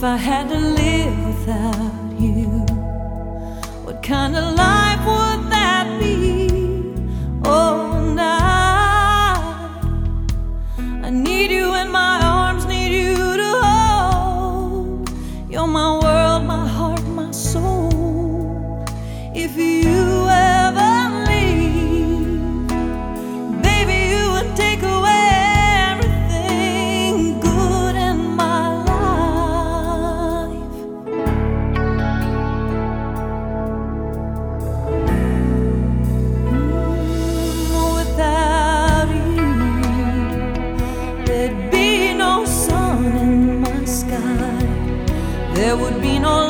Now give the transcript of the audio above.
I had to live without you, what kind of life would that be? Oh, and I need you in my arms, need you to hold. You're my world, my heart, my soul. If you ever leave, baby, you would take away everything good in my life. Without you, there'd be no sun in my sky. There would be no